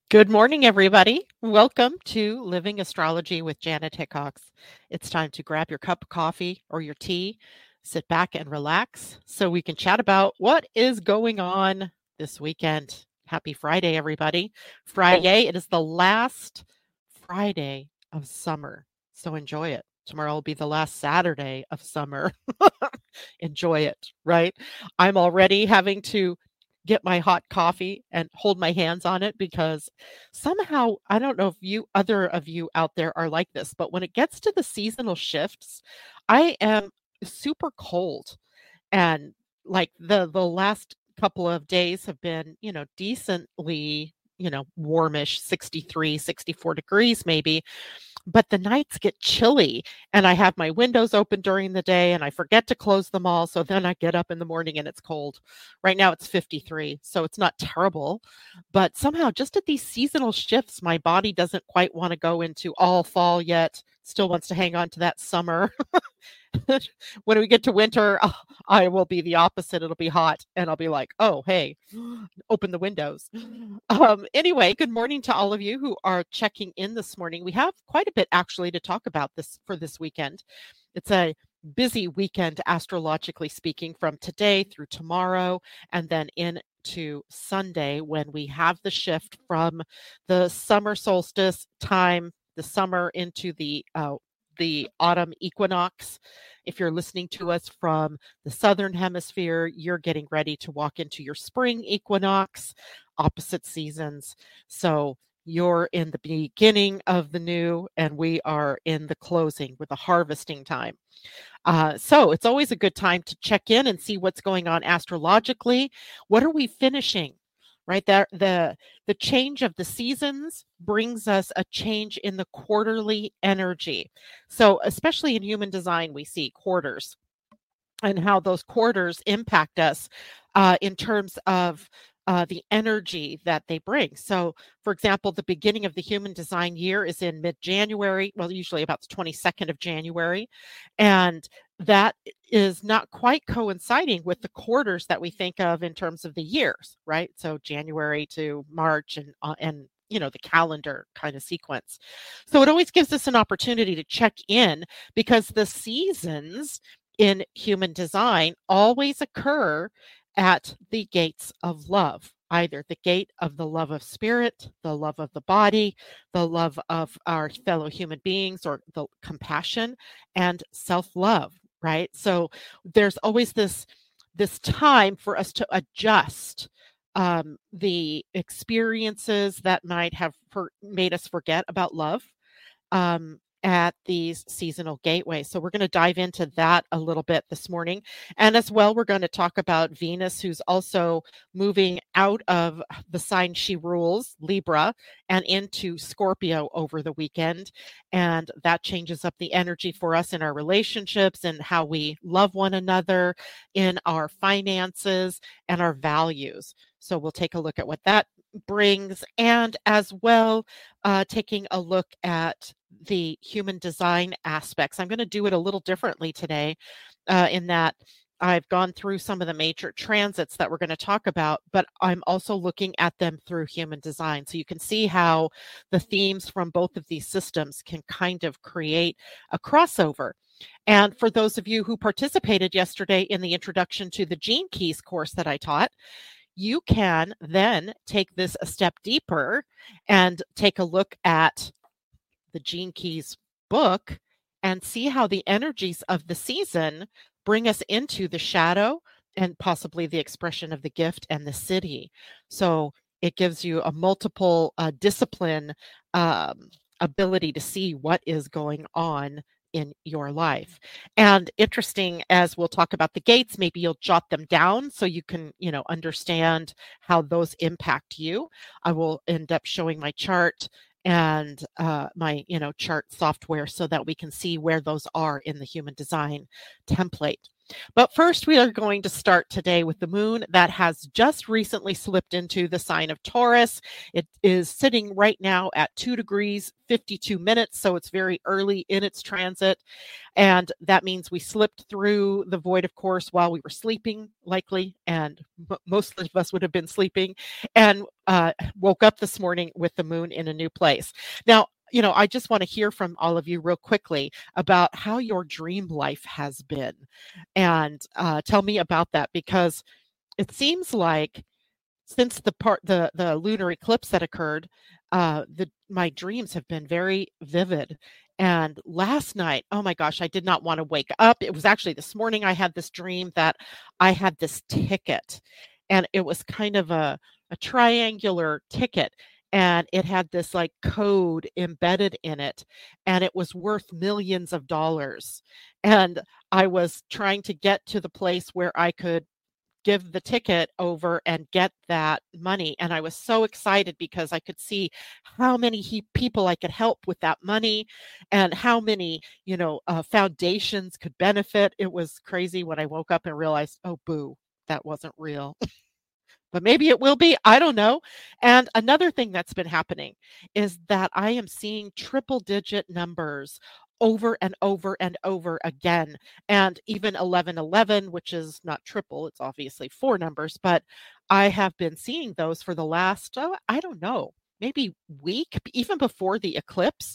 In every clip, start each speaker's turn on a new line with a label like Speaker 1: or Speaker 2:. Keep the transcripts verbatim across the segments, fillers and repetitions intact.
Speaker 1: Good morning, everybody. Welcome to Living Astrology with Janet Hickox. It's time to grab your cup of coffee or your tea, sit back and relax so we can chat about what is going on this weekend. Happy Friday, everybody. Friday, it is the last Friday of summer, so enjoy it. Tomorrow will be the last Saturday of summer. Enjoy it, right? I'm already having to get my hot coffee and hold my hands on it because somehow I don't know if you other of you out there are like this, but when it gets to the seasonal shifts, I am super cold and like the the last couple of days have been, you know, decently, you know, warmish, sixty-three, sixty-four degrees maybe, but the nights get chilly and I have my windows open during the day and I forget to close them all. So then I get up in the morning and it's cold. Right now it's fifty-three. So it's not terrible. But somehow, just at these seasonal shifts, my body doesn't quite want to go into all fall yet, still wants to hang on to that summer. When we get to winter, uh, I will be the opposite. It'll be hot and I'll be like, oh, hey, open the windows. Um, anyway, good morning to all of you who are checking in this morning. We have quite a bit actually to talk about this for this weekend. It's a busy weekend, astrologically speaking, from today through tomorrow, and then into Sunday when we have the shift from the summer solstice time, the summer into the uh, the autumn equinox. If you're listening to us from the southern hemisphere, you're getting ready to walk into your spring equinox, opposite seasons. So you're in the beginning of the new, and we are in the closing with the harvesting time. Uh, so it's always a good time to check in and see what's going on astrologically. What are we finishing? Right there, the the change of the seasons brings us a change in the quarterly energy. So especially in human design, we see quarters and how those quarters impact us uh, in terms of uh, the energy that they bring. So, for example, the beginning of the human design year is in mid-January, well, usually about the twenty-second of January. And that is not quite coinciding with the quarters that we think of in terms of the years, right? So January to March and uh, and you know the calendar kind of sequence. So it always gives us an opportunity to check in because the seasons in human design always occur at the gates of love, either the gate of the love of spirit, the love of the body, the love of our fellow human beings, or the compassion and self-love, right? So there's always this this time for us to adjust um, the experiences that might have for, made us forget about love um, at these seasonal gateways. So we're going to dive into that a little bit this morning. And as well, we're going to talk about Venus, who's also moving out of the sign she rules, Libra, and into Scorpio over the weekend. And that changes up the energy for us in our relationships and how we love one another, in our finances and our values. So we'll take a look at what that brings, and as well uh, taking a look at the human design aspects. I'm going to do it a little differently today uh, in that I've gone through some of the major transits that we're going to talk about, but I'm also looking at them through human design. So you can see how the themes from both of these systems can kind of create a crossover. And for those of you who participated yesterday in the Introduction to the Gene Keys course that I taught, you can then take this a step deeper and take a look at the Gene Keys book and see how the energies of the season bring us into the shadow and possibly the expression of the gift and the city. So it gives you a multiple uh, discipline um, ability to see what is going on in your life. And interesting, as we'll talk about the gates, maybe you'll jot them down so you can, you know, understand how those impact you. I will end up showing my chart and uh, my, you know, chart software so that we can see where those are in the human design template. But first, we are going to start today with the moon that has just recently slipped into the sign of Taurus. It is sitting right now at two degrees, fifty-two minutes, so it's very early in its transit. And that means we slipped through the void, of course, while we were sleeping, likely, and m- most of us would have been sleeping, and uh, woke up this morning with the moon in a new place. Now, you know, I just want to hear from all of you real quickly about how your dream life has been, and uh, tell me about that, because it seems like since the part the the lunar eclipse that occurred, uh, the my dreams have been very vivid. And last night, oh my gosh, I did not want to wake up. It was actually this morning I had this dream that I had this ticket, and it was kind of a a triangular ticket, and it had this like code embedded in it, and it was worth millions of dollars. And I was trying to get to the place where I could give the ticket over and get that money. And I was so excited because I could see how many he, people I could help with that money, and how many, you know, uh, foundations could benefit. It was crazy when I woke up and realized, oh, boo, that wasn't real. But maybe it will be. I don't know. And another thing that's been happening is that I am seeing triple digit numbers over and over and over again. And even eleven eleven, which is not triple, it's obviously four numbers, but I have been seeing those for the last, oh, I don't know, maybe week, even before the eclipse.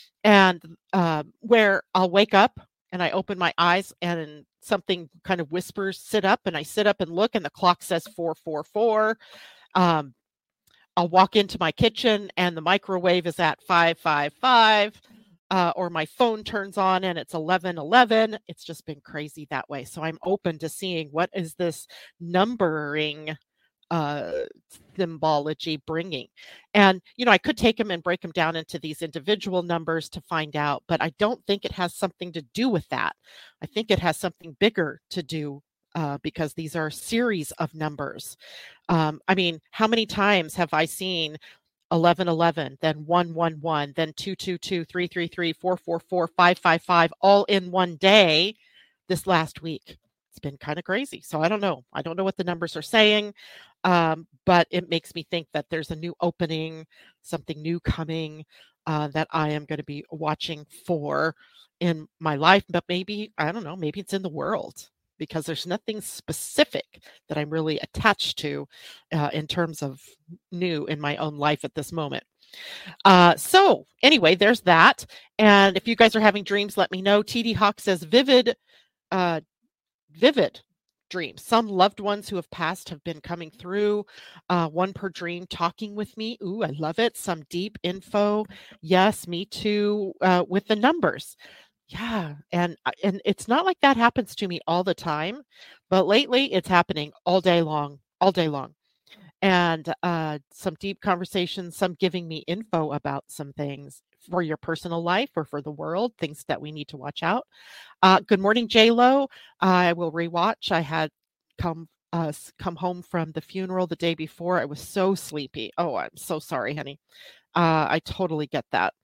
Speaker 1: And uh, where I'll wake up and I open my eyes and something kind of whispers, sit up, and I sit up and look, and the clock says four four four. Um, I'll walk into my kitchen and the microwave is at five five five. Uh, or my phone turns on and it's eleven eleven. It's just been crazy that way. So I'm open to seeing what is this numbering uh, symbology bringing. And, you know, I could take them and break them down into these individual numbers to find out, but I don't think it has something to do with that. I think it has something bigger to do, uh, because these are a series of numbers. Um, I mean, how many times have I seen eleven eleven, then one one one, then two two two, three three three, four four four, five five five, all in one day this last week? It's been kind of crazy. So I don't know. I don't know what the numbers are saying, um, but it makes me think that there's a new opening, something new coming, uh, that I am going to be watching for in my life. But maybe, I don't know, maybe it's in the world, because there's nothing specific that I'm really attached to uh, in terms of new in my own life at this moment. Uh, so anyway, there's that. And if you guys are having dreams, let me know. T D Hawk says vivid, uh, vivid dreams. Some loved ones who have passed have been coming through, uh, one per dream, talking with me. Ooh, I love it. Some deep info. Yes, me too, uh, with the numbers. Yeah, and I and it's not like that happens to me all the time, but lately it's happening all day long, all day long. And uh, some deep conversations, some giving me info about some things for your personal life or for the world, things that we need to watch out. Uh, good morning, J Lo. I will rewatch. I had come uh, s- come home from the funeral the day before. I was so sleepy. Oh, I'm so sorry, honey. Uh, I totally get that.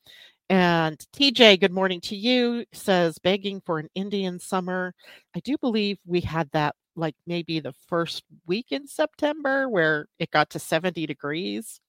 Speaker 1: And T J, good morning to you, says begging for an Indian summer. I do believe we had that like maybe the first week in September where it got to seventy degrees,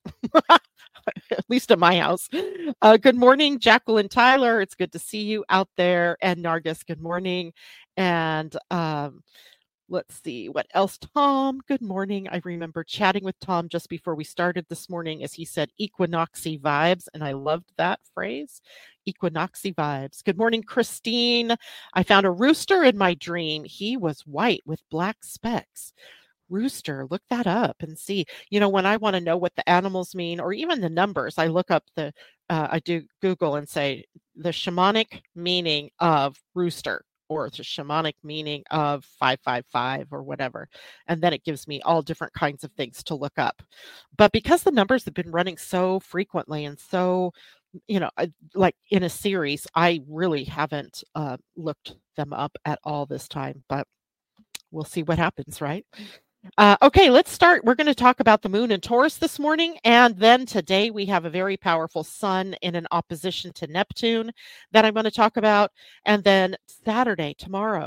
Speaker 1: at least at my house. Uh, good morning, Jacqueline Tyler. It's good to see you out there. And Nargis, good morning. And um, let's see what else. Tom, good morning. I remember chatting with Tom just before we started this morning as he said equinoxy vibes, and I loved that phrase, equinoxy vibes. Good morning, Christine. I found a rooster in my dream. He was white with black specks. Rooster, look that up and see. You know, when I want to know what the animals mean or even the numbers, I look up the, uh, I do Google and say the shamanic meaning of rooster, or the shamanic meaning of five five five or whatever. And then it gives me all different kinds of things to look up. But because the numbers have been running so frequently and so, you know, I- like in a series, I really haven't uh, looked them up at all this time, but we'll see what happens, right? Uh, okay, let's start. We're going to talk about the moon in Taurus this morning. And then today we have a very powerful sun in an opposition to Neptune that I'm going to talk about. And then Saturday, tomorrow,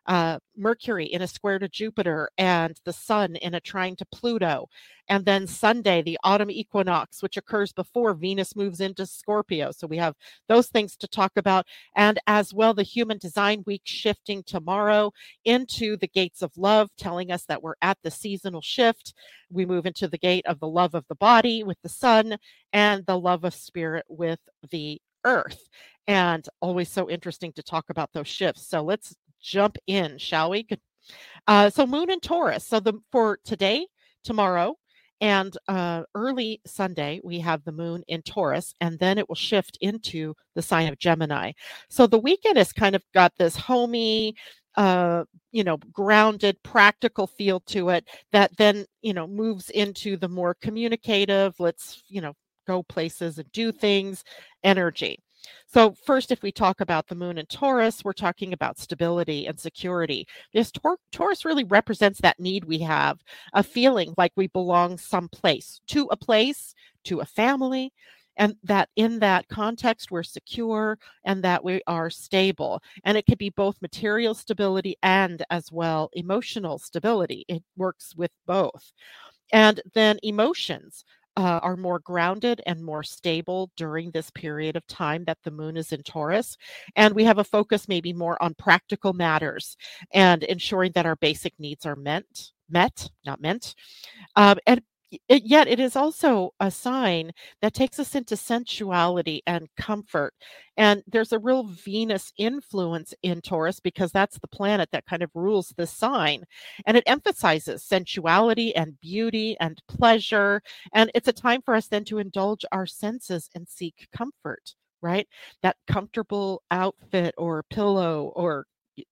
Speaker 1: uh, Mercury in a square to Jupiter, and the sun in a trine to Pluto. And then Sunday, the autumn equinox, which occurs before Venus moves into Scorpio. So we have those things to talk about. And as well, the Human Design Week shifting tomorrow into the gates of love, telling us that we're at the seasonal shift. We move into the gate of the love of the body with the sun and the love of spirit with the earth. And always so interesting to talk about those shifts. So let's jump in, shall we? Uh, so Moon in Taurus. So the for today, tomorrow, and uh, early Sunday, we have the moon in Taurus, and then it will shift into the sign of Gemini. So the weekend has kind of got this homey, uh, you know, grounded, practical feel to it that then, you know, moves into the more communicative, let's, you know, go places and do things energy. So first, if we talk about the moon in Taurus, we're talking about stability and security. This Tor- Taurus really represents that need we have, a feeling like we belong someplace, to a place, to a family, and that in that context, we're secure and that we are stable. And it could be both material stability and as well emotional stability. It works with both. And then emotions uh, are more grounded and more stable during this period of time that the moon is in Taurus. And we have a focus maybe more on practical matters and ensuring that our basic needs are met, met, not meant. Um, and it, yet it is also a sign that takes us into sensuality and comfort. And there's a real Venus influence in Taurus because that's the planet that kind of rules this sign. And it emphasizes sensuality and beauty and pleasure. And it's a time for us then to indulge our senses and seek comfort, right? That comfortable outfit or pillow or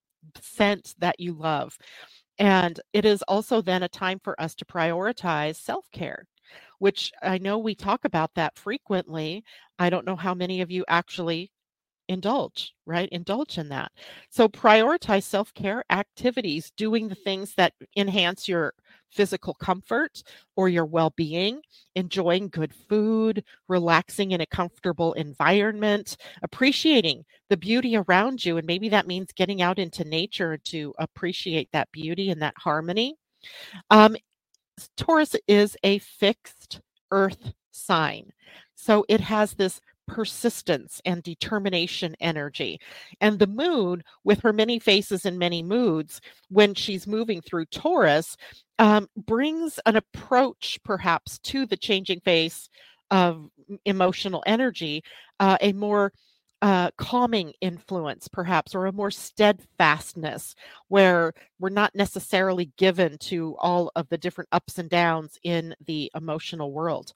Speaker 1: scent that you love. And it is also then a time for us to prioritize self-care, which I know we talk about that frequently. I don't know how many of you actually indulge, right? Indulge in that. So prioritize self-care activities, doing the things that enhance your physical comfort or your well-being, enjoying good food, relaxing in a comfortable environment, appreciating the beauty around you. And maybe that means getting out into nature to appreciate that beauty and that harmony. Um, Taurus is a fixed earth sign. So it has this persistence and determination energy. And the moon, with her many faces and many moods, when she's moving through Taurus, um, brings an approach perhaps to the changing face of emotional energy, uh, a more uh, calming influence, perhaps, or a more steadfastness, where we're not necessarily given to all of the different ups and downs in the emotional world.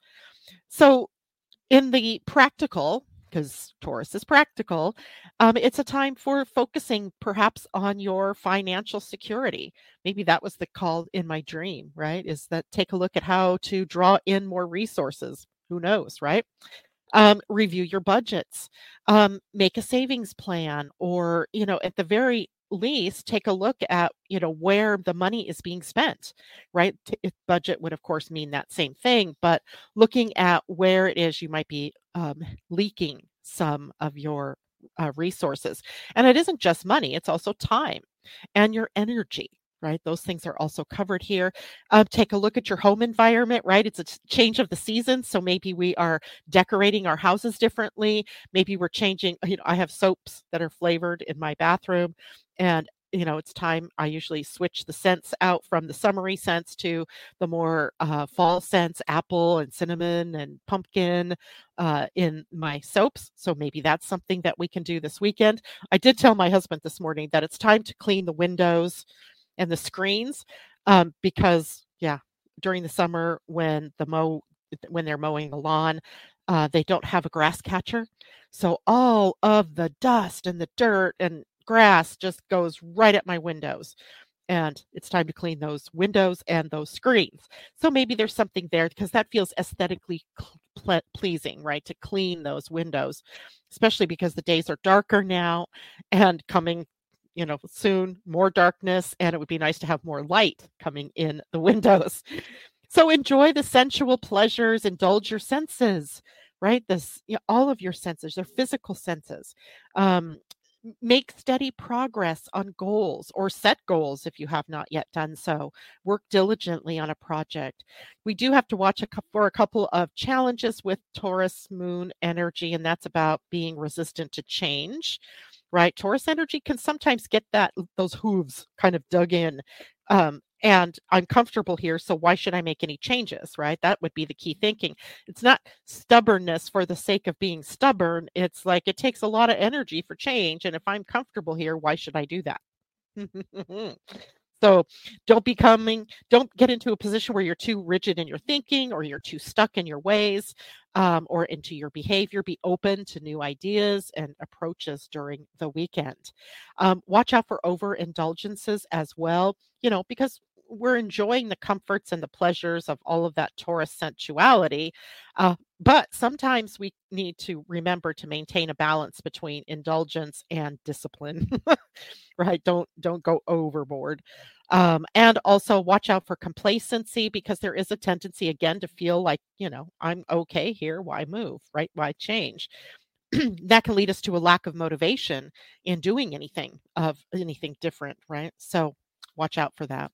Speaker 1: So, in the practical, because Taurus is practical, um, it's a time for focusing perhaps on your financial security. Maybe that was the call in my dream, right? Is that take a look at how to draw in more resources. Who knows, right? Um, review your budgets, um, make a savings plan, or, you know, at the very least, take a look at, you know, where the money is being spent, right? T- if budget would, of course, mean that same thing, but looking at where it is you might be um, leaking some of your uh, resources. And it isn't just money, it's also time and your energy. Right. Those things are also covered here. Uh, take a look at your home environment, right? It's a ch- change of the season. So maybe we are decorating our houses differently. Maybe we're changing, you know, I have soaps that are flavored in my bathroom. And, you know, it's time I usually switch the scents out from the summery scents to the more uh, fall scents, apple and cinnamon and pumpkin uh, in my soaps. So maybe that's something that we can do this weekend. I did tell my husband this morning that it's time to clean the windows and the screens, um, because yeah, during the summer when the mow when they're mowing the lawn, uh, they don't have a grass catcher, so all of the dust and the dirt and grass just goes right at my windows, and it's time to clean those windows and those screens. So maybe there's something there because that feels aesthetically ple- pleasing, right? To clean those windows, especially because the days are darker now and coming you know, soon more darkness, and it would be nice to have more light coming in the windows. So enjoy the sensual pleasures, indulge your senses, right? This, you know, all of your senses, your physical senses. Um, Make steady progress on goals or set goals if you have not yet done so. Work diligently on a project. We do have to watch a cou- for a couple of challenges with Taurus moon energy, and that's about being resistant to change, right? Taurus energy can sometimes get that those hooves kind of dug in. Um, and I'm comfortable here, so why should I make any changes, right? That would be the key thinking. It's not stubbornness for the sake of being stubborn. It's like it takes a lot of energy for change. And if I'm comfortable here, why should I do that? So don't becoming don't get into a position where you're too rigid in your thinking or you're too stuck in your ways um, or into your behavior. Be open to new ideas and approaches during the weekend. Um, watch out for overindulgences as well, you know, because we're enjoying the comforts and the pleasures of all of that Taurus sensuality. Uh, but sometimes we need to remember to maintain a balance between indulgence and discipline. Right? Don't don't go overboard. Um, and also watch out for complacency because there is a tendency again to feel like, you know, I'm okay here. Why move? Right? Why change? That can lead us to a lack of motivation in doing anything of anything different, right? So watch out for that.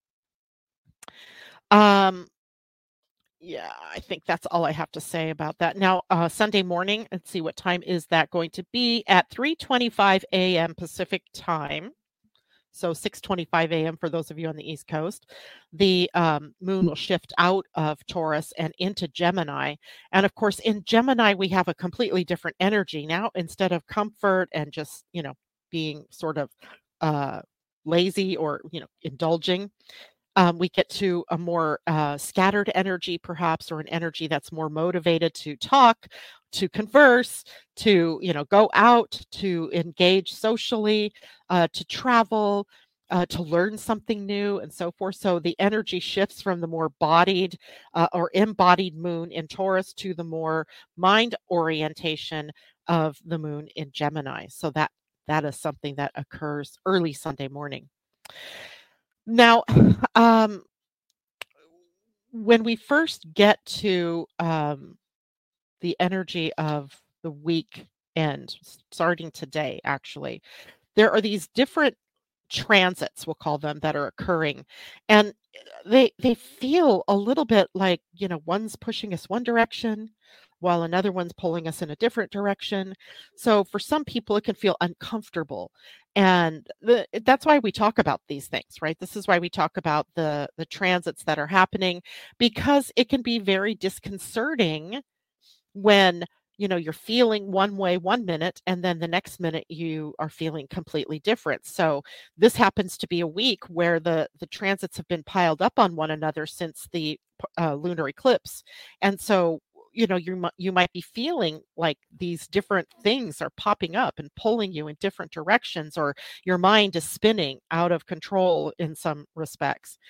Speaker 1: Um, yeah, I think that's all I have to say about that. Now, uh, Sunday morning, let's see what time is that going to be at three twenty-five a m Pacific time. So six twenty-five a m for those of you on the East Coast. The um, moon will shift out of Taurus and into Gemini. And of course, in Gemini, we have a completely different energy now. Instead of comfort and just, you know, being sort of uh, lazy or, you know, indulging, um, we get to a more uh, scattered energy, perhaps, or an energy that's more motivated to talk, to converse, to you know go out, to engage socially, uh, to travel, uh, to learn something new, and so forth. So the energy shifts from the more bodied uh, or embodied moon in Taurus to the more mind orientation of the moon in Gemini. So that that is something that occurs early Sunday morning. Now, um, when we first get to um, the energy of the week end, starting today, actually, there are these different transits, we'll call them, that are occurring, and they they feel a little bit like, you know, one's pushing us one direction while another one's pulling us in a different direction. So for some people it can feel uncomfortable. And the, that's why we talk about these things, right? This is why we talk about the the transits that are happening, because it can be very disconcerting when you know you're feeling one way one minute and then the next minute you are feeling completely different. So this happens to be a week where the the transits have been piled up on one another since the uh, lunar eclipse. And so you know you mi- you might be feeling like these different things are popping up and pulling you in different directions, or your mind is spinning out of control in some respects.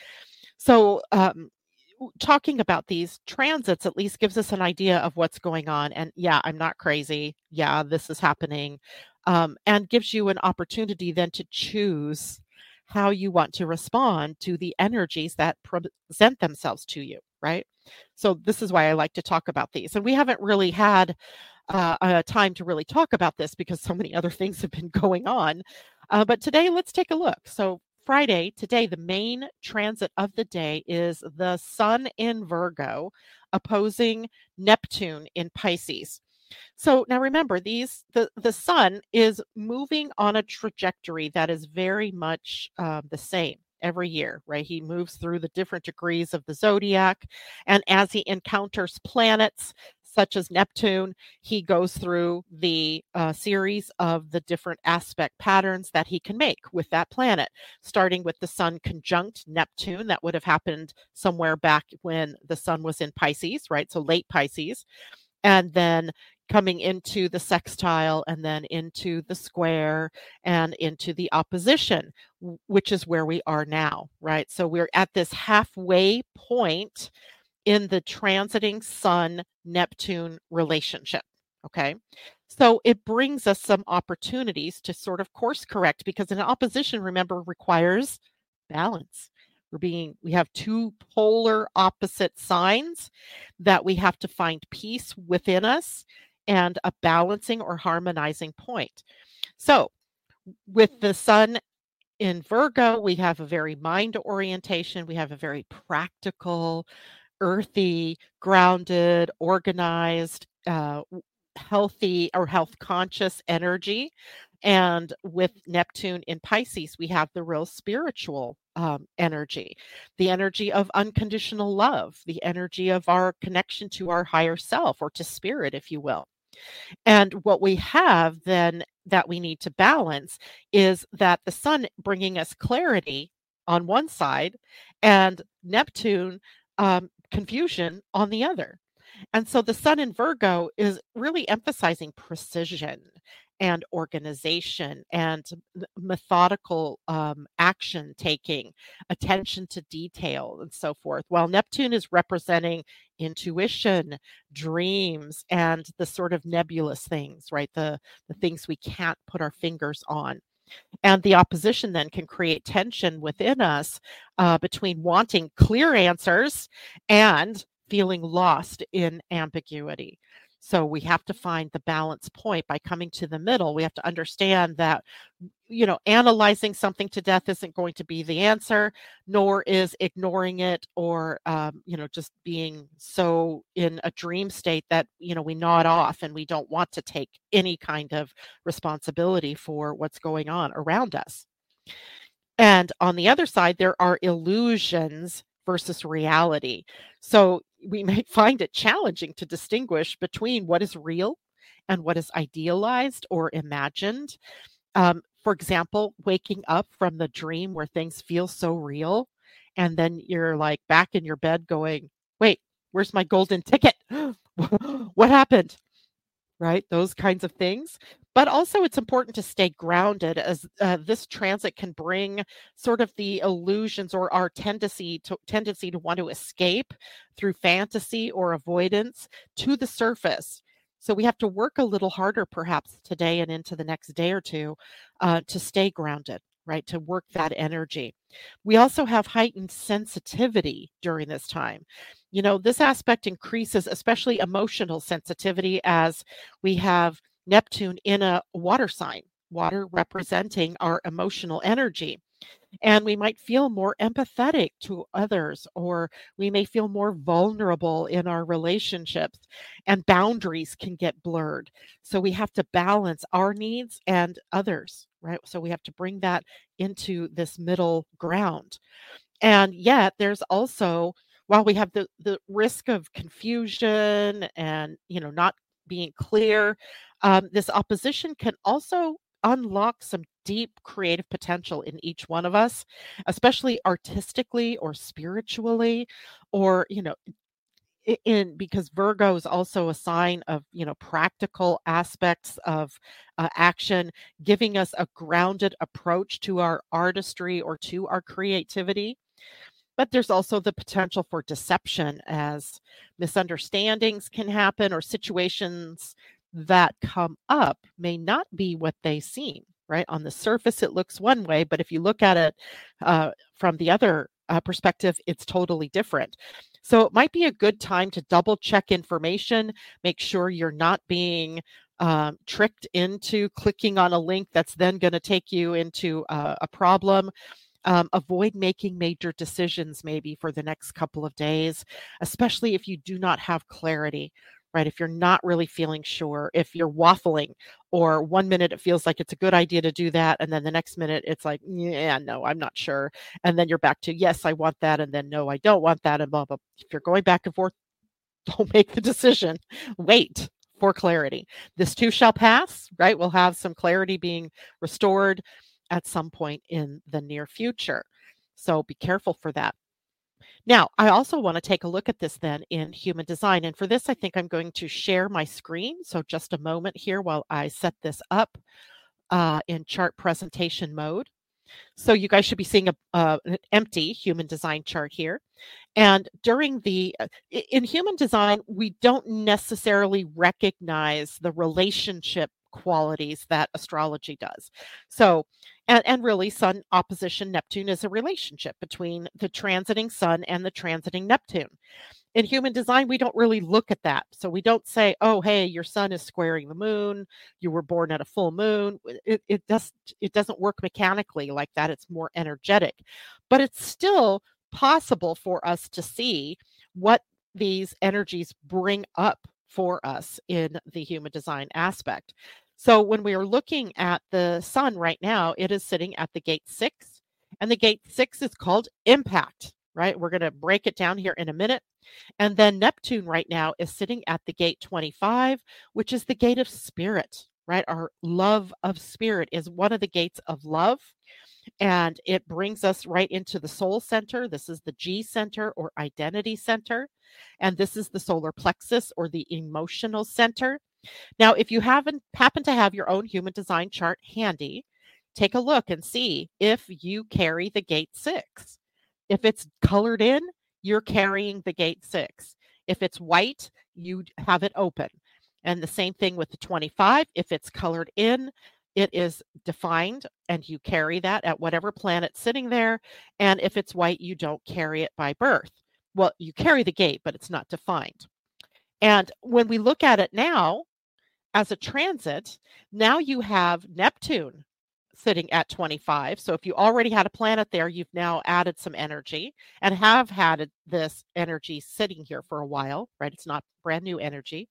Speaker 1: So um talking about these transits at least gives us an idea of what's going on. And yeah, I'm not crazy. Yeah, this is happening. Um, and gives you an opportunity then to choose how you want to respond to the energies that present themselves to you, right? So this is why I like to talk about these. And we haven't really had uh, a time to really talk about this because so many other things have been going on. Uh, but today, let's take a look. So Friday, today, the main transit of the day is the Sun in Virgo opposing Neptune in Pisces. So now remember, these the the Sun is moving on a trajectory that is very much uh, the same every year, right? He moves through the different degrees of the zodiac, and as he encounters planets such as Neptune, he goes through the uh, series of the different aspect patterns that he can make with that planet, starting with the Sun conjunct Neptune. That would have happened somewhere back when the Sun was in Pisces, right? So late Pisces, and then coming into the sextile and then into the square and into the opposition, which is where we are now, right? So we're at this halfway point in the transiting Sun Neptune relationship. Okay. So it brings us some opportunities to sort of course correct, because an opposition, remember, requires balance. We're being, we have two polar opposite signs that we have to find peace within us and a balancing or harmonizing point. So With the sun in Virgo, we have a very mind orientation. We have a very practical, earthy, grounded, organized, uh, w- healthy or health conscious energy. And with Neptune in Pisces, we have the real spiritual um, energy, the energy of unconditional love, the energy of our connection to our higher self or to spirit, if you will. And what we have then that we need to balance is that the sun bringing us clarity on one side and Neptune um, confusion on the other. And so the sun in Virgo is really emphasizing precision and organization and m- methodical um, action taking, attention to detail, and so forth. While Neptune is representing intuition, dreams, and the sort of nebulous things, right? The, the things we can't put our fingers on. And the opposition then can create tension within us uh, between wanting clear answers and feeling lost in ambiguity. So we have to find the balance point by coming to the middle. We have to understand that, you know, analyzing something to death isn't going to be the answer, nor is ignoring it or, um, you know, just being so in a dream state that, you know, we nod off and we don't want to take any kind of responsibility for what's going on around us. And on the other side, there are illusions versus reality. So we may find it challenging to distinguish between what is real and what is idealized or imagined. Um, for example, waking up from the dream where things feel so real, and then you're like back in your bed going, wait, where's my golden ticket? What happened? Right? Those kinds of things. But also, it's important to stay grounded as uh, this transit can bring sort of the illusions or our tendency to tendency to want to escape through fantasy or avoidance to the surface. So we have to work a little harder, perhaps today and into the next day or two, uh, to stay grounded, right? To work that energy. We also have heightened sensitivity during this time. You know, this aspect increases, especially emotional sensitivity, as we have Neptune in a water sign, water representing our emotional energy. And we might feel more empathetic to others, or we may feel more vulnerable in our relationships, and boundaries can get blurred. So we have to balance our needs and others, right? So we have to bring that into this middle ground. And yet there's also, while we have the the risk of confusion and, you know, not being clear, um, this opposition can also unlock some deep creative potential in each one of us, especially artistically or spiritually, or, you know, i- in because Virgo is also a sign of, you know, practical aspects of uh, action, giving us a grounded approach to our artistry or to our creativity. But there's also the potential for deception as misunderstandings can happen or situations that come up may not be what they seem, right? On the surface, it looks one way, but if you look at it uh, from the other uh, perspective, it's totally different. So it might be a good time to double check information, make sure you're not being um, tricked into clicking on a link that's then going to take you into uh, a problem. Um, avoid making major decisions maybe for the next couple of days, especially if you do not have clarity, right? If you're not really feeling sure, if you're waffling, or one minute it feels like it's a good idea to do that, and then the next minute it's like, yeah, no, I'm not sure. And then you're back to, yes, I want that, and then no, I don't want that, and blah, blah. If you're going back and forth, don't make the decision. Wait for clarity. This too shall pass, right? We'll have some clarity being restored at some point in the near future. So be careful for that. Now, I also want to take a look at this then in human design. And for this, I think I'm going to share my screen. So just a moment here while I set this up uh, in chart presentation mode. So you guys should be seeing a, uh, an empty human design chart here. And during the, uh, in human design, we don't necessarily recognize the relationship qualities that astrology does. So, and, and really, Sun opposition Neptune is a relationship between the transiting Sun and the transiting Neptune. In human design, we don't really look at that. So we don't say, oh, hey, your sun is squaring the moon. You were born at a full moon. It, it, does, it doesn't work mechanically like that. It's more energetic. But it's still possible for us to see what these energies bring up for us in the human design aspect. So when we are looking at the sun right now, it is sitting at the gate six, and the gate six is called impact, right? We're going to break it down here in a minute. And then Neptune right now is sitting at the gate twenty-five, which is the gate of spirit, right? Our love of spirit is one of the gates of love. And it brings us right into the soul center. This is the G center or identity center. And this is the solar plexus or the emotional center. Now, if you haven't happen to have your own human design chart handy, take a look and see if you carry the gate six. If it's colored in, you're carrying the gate six. If it's white, you have it open. And the same thing with the twenty-five. If it's colored in, it is defined and you carry that at whatever planet's sitting there. And if it's white, you don't carry it by birth. Well, you carry the gate, but it's not defined. And when we look at it now as a transit, now you have Neptune sitting at twenty-five. So if you already had a planet there, you've now added some energy and have had this energy sitting here for a while, right? It's not brand new energy.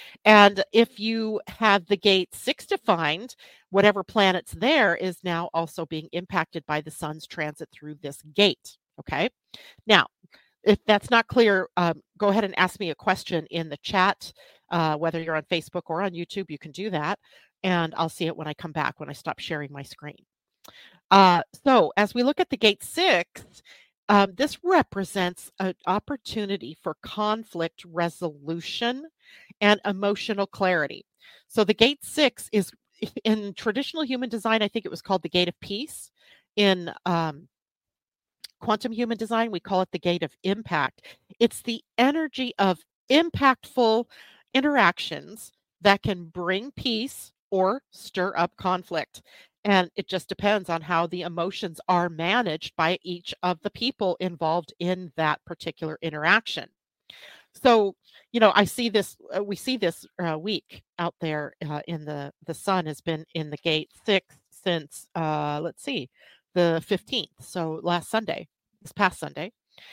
Speaker 1: And if you have the gate six defined, whatever planet's there is now also being impacted by the sun's transit through this gate. Okay. Now, if that's not clear, um, go ahead and ask me a question in the chat, uh, whether you're on Facebook or on YouTube, you can do that. And I'll see it when I come back, when I stop sharing my screen. Uh, so as we look at the gate six, um, this represents an opportunity for conflict resolution and emotional clarity. So the gate six is, in traditional human design, I think it was called the gate of peace. In um, quantum human design, we call it the gate of impact. It's the energy of impactful interactions that can bring peace or stir up conflict. And it just depends on how the emotions are managed by each of the people involved in that particular interaction. So, you know, I see this, uh, we see this uh, week out there uh, in the, the sun has been in the gate six since, uh, let's see, the fifteenth. So last Sunday, this past Sunday,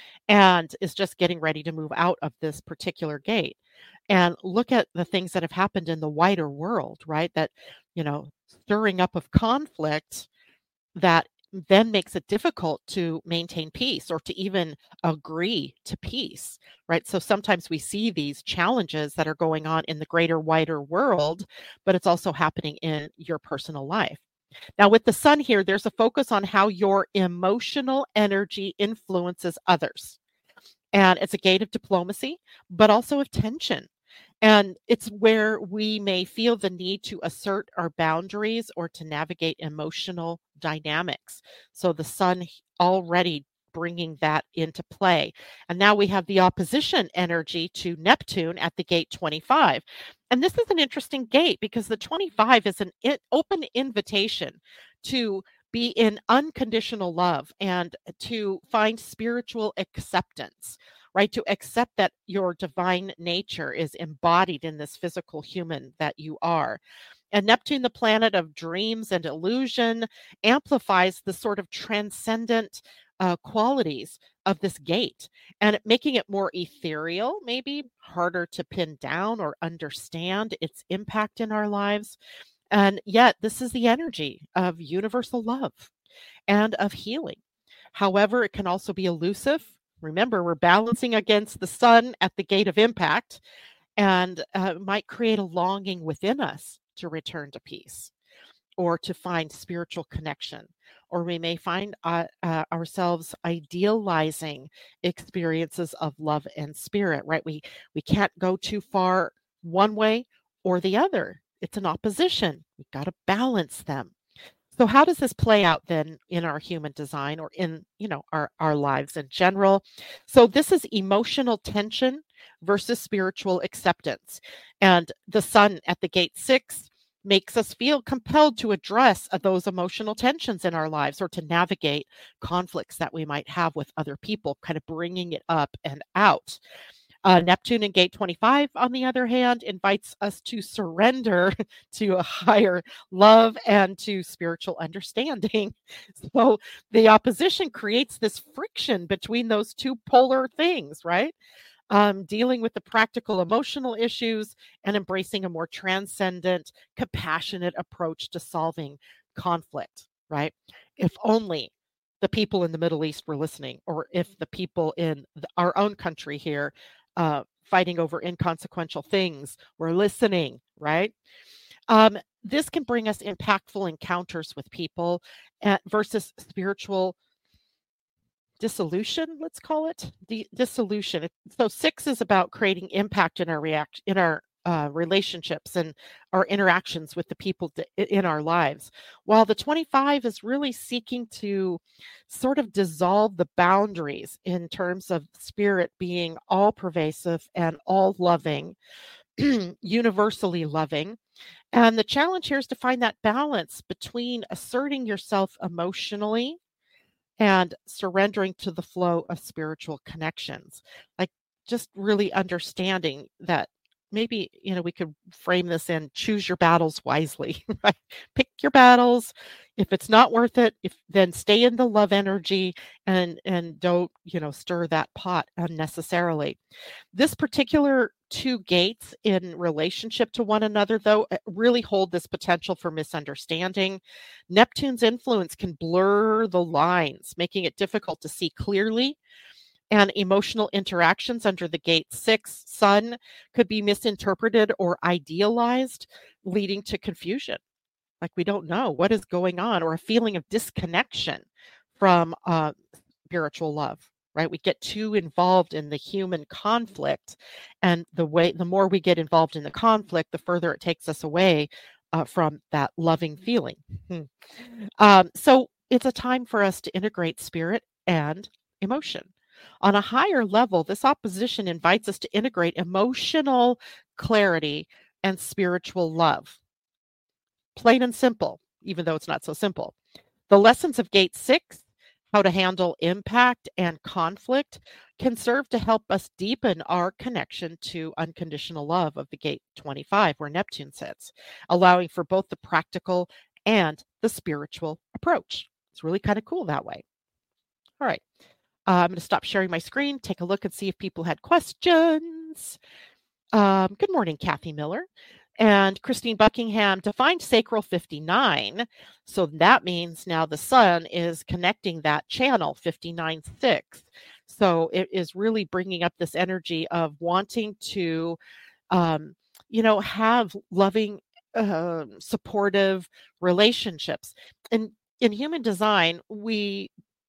Speaker 1: and is just getting ready to move out of this particular gate. And look at the things that have happened in the wider world, right? That, you know, stirring up of conflict that then makes it difficult to maintain peace or to even agree to peace, right? So sometimes we see these challenges that are going on in the greater, wider world, but it's also happening in your personal life. Now, with the sun here, there's a focus on how your emotional energy influences others. And it's a gate of diplomacy, but also of tension. And it's where we may feel the need to assert our boundaries or to navigate emotional dynamics. So the sun already bringing that into play. And now we have the opposition energy to Neptune at the gate twenty-five. And this is an interesting gate because the twenty-five is an open invitation to be in unconditional love and to find spiritual acceptance, right? To accept that your divine nature is embodied in this physical human that you are. And Neptune, the planet of dreams and illusion, amplifies the sort of transcendent uh, qualities of this gate and making it more ethereal, maybe harder to pin down or understand its impact in our lives. And yet, this is the energy of universal love and of healing. However, it can also be elusive. Remember, we're balancing against the sun at the gate of impact and uh, might create a longing within us to return to peace or to find spiritual connection. Or we may find uh, uh, ourselves idealizing experiences of love and spirit, right? We, we can't go too far one way or the other. It's an opposition. We've got to balance them. So how does this play out then in our human design or in, you know, our, our lives in general? So this is emotional tension versus spiritual acceptance. And the sun at the gate six makes us feel compelled to address those emotional tensions in our lives or to navigate conflicts that we might have with other people, kind of bringing it up and out. Uh, Neptune in gate twenty-five, on the other hand, invites us to surrender to a higher love and to spiritual understanding. So the opposition creates this friction between those two polar things, right? Um, dealing with the practical emotional issues and embracing a more transcendent, compassionate approach to solving conflict, right? If only the people in the Middle East were listening, or if the people in the, our own country here uh, fighting over inconsequential things were listening, right? Um, this can bring us impactful encounters with people uh, versus spiritual dissolution, let's call it D- dissolution. So six is about creating impact in our react in our uh, relationships and our interactions with the people th- in our lives, while the twenty-five is really seeking to sort of dissolve the boundaries in terms of spirit being all pervasive and all loving, universally loving. And the challenge here is to find that balance between asserting yourself emotionally and surrendering to the flow of spiritual connections. Like, just really understanding that maybe, you know, we could frame this in choose your battles wisely, right? Pick your battles. If it's not worth it, if then stay in the love energy and and don't, you know, stir that pot unnecessarily. This particular two gates in relationship to one another, though, uh, really hold this potential for misunderstanding. Neptune's influence can blur the lines, making it difficult to see clearly. And emotional interactions under the gate six sun could be misinterpreted or idealized, leading to confusion. Like, we don't know what is going on, or a feeling of disconnection from uh, spiritual love, right? We get too involved in the human conflict, and the way the more we get involved in the conflict, the further it takes us away uh, from that loving feeling. Hmm. Um, so it's a time for us to integrate spirit and emotion. On a higher level, this opposition invites us to integrate emotional clarity and spiritual love. Plain and simple, even though it's not so simple. The lessons of Gate six, how to handle impact and conflict, can serve to help us deepen our connection to unconditional love of the Gate twenty-five, where Neptune sits, allowing for both the practical and the spiritual approach. It's really kind of cool that way. All right. Uh, I'm going to stop sharing my screen, take a look and see if people had questions. Um, good morning, Kathy Miller. And Christine Buckingham defined sacral fifty-nine. So that means now the sun is connecting that channel fifty-nine six. So it is really bringing up this energy of wanting to, um, you know, have loving, uh, supportive relationships. And in human design, we